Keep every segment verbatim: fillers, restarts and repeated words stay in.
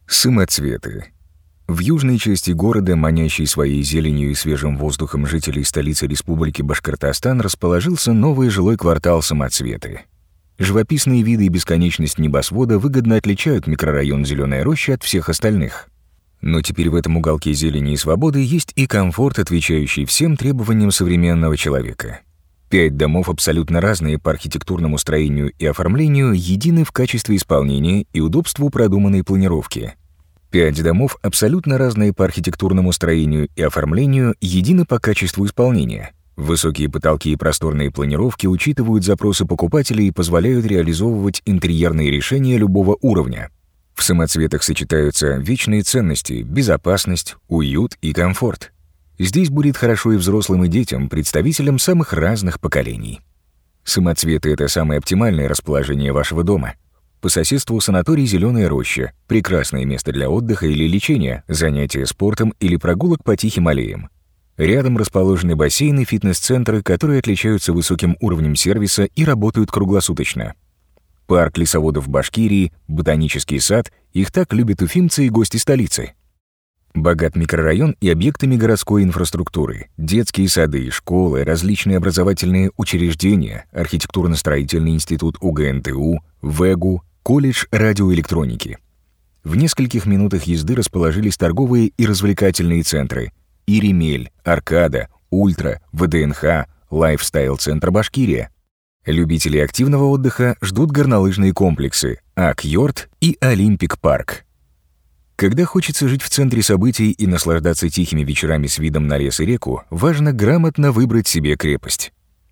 Самоцветы. В южной части города, манящей своей зеленью и свежим воздухом жителей столицы Республики Башкортостан, расположился новый жилой квартал Самоцветы. Живописные виды и бесконечность небосвода выгодно отличают микрорайон Зеленая Роща от всех остальных. Но теперь в этом уголке зелени и свободы есть и комфорт, отвечающий всем требованиям современного человека. Пять домов, абсолютно разные по архитектурному строению и оформлению, едины в качестве исполнения и удобству продуманной планировки. Пять домов, абсолютно разные по архитектурному строению и оформлению, едины по качеству исполнения. Высокие потолки и просторные планировки учитывают запросы покупателей и позволяют реализовывать интерьерные решения любого уровня. В самоцветах сочетаются вечные ценности, безопасность, уют и комфорт. Здесь будет хорошо и взрослым, и детям, представителям самых разных поколений. Самоцветы — это самое оптимальное расположение вашего дома. По соседству санаторий «Зеленая роща» — прекрасное место для отдыха или лечения, занятия спортом или прогулок по тихим аллеям. Рядом расположены бассейны и фитнес-центры, которые отличаются высоким уровнем сервиса и работают круглосуточно. Парк лесоводов Башкирии, ботанический сад — их так любят уфимцы и гости столицы. Богат микрорайон и объектами городской инфраструктуры, детские сады, школы, различные образовательные учреждения, архитектурно-строительный институт УГНТУ, ВЭГУ, колледж радиоэлектроники. В нескольких минутах езды расположились торговые и развлекательные центры Иремель, Аркада, Ультра, ВДНХ, Лайфстайл-центр Башкирия. Любителей активного отдыха ждут горнолыжные комплексы Ак-Йорт и Олимпик-парк. Когда хочется жить в центре событий и наслаждаться тихими вечерами с видом на лес и реку, важно грамотно выбрать себе крепость.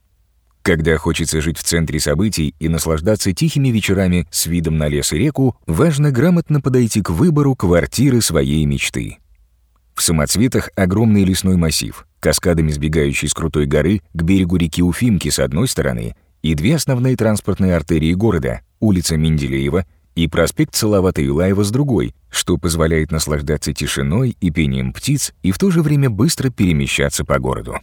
Когда хочется жить в центре событий и наслаждаться тихими вечерами с видом на лес и реку, важно грамотно подойти к выбору квартиры своей мечты. В Самоцветах огромный лесной массив, каскадами сбегающий с крутой горы к берегу реки Уфимки с одной стороны и две основные транспортные артерии города — улица Менделеева и проспект Салавата-Юлаева с другой, что позволяет наслаждаться тишиной и пением птиц и в то же время быстро перемещаться по городу.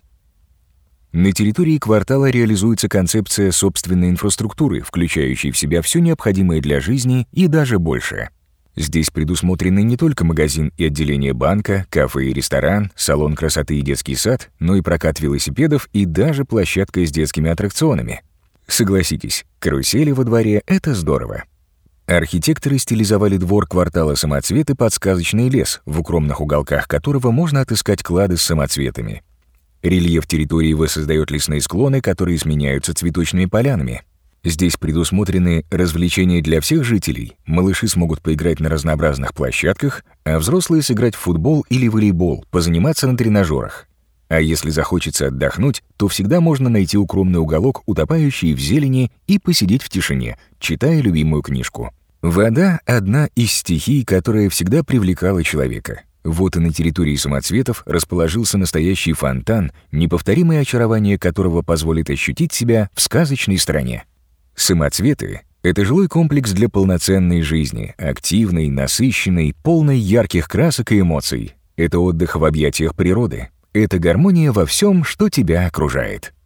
На территории квартала реализуется концепция собственной инфраструктуры, включающей в себя все необходимое для жизни и даже больше. Здесь предусмотрены не только магазин и отделение банка, кафе и ресторан, салон красоты и детский сад, но и прокат велосипедов и даже площадка с детскими аттракционами. Согласитесь, карусели во дворе — это здорово. Архитекторы стилизовали двор квартала Самоцветы под сказочный лес, в укромных уголках которого можно отыскать клады с самоцветами. Рельеф территории воссоздает лесные склоны, которые сменяются цветочными полянами. Здесь предусмотрены развлечения для всех жителей. Малыши смогут поиграть на разнообразных площадках, а взрослые сыграть в футбол или волейбол, позаниматься на тренажерах. А если захочется отдохнуть, то всегда можно найти укромный уголок, утопающий в зелени, и посидеть в тишине, читая любимую книжку. Вода — одна из стихий, которая всегда привлекала человека. Вот и на территории Самоцветов расположился настоящий фонтан, неповторимое очарование которого позволит ощутить себя в сказочной стране. Самоцветы — это жилой комплекс для полноценной жизни, активной, насыщенной, полной ярких красок и эмоций. Это отдых в объятиях природы. Это гармония во всем, что тебя окружает.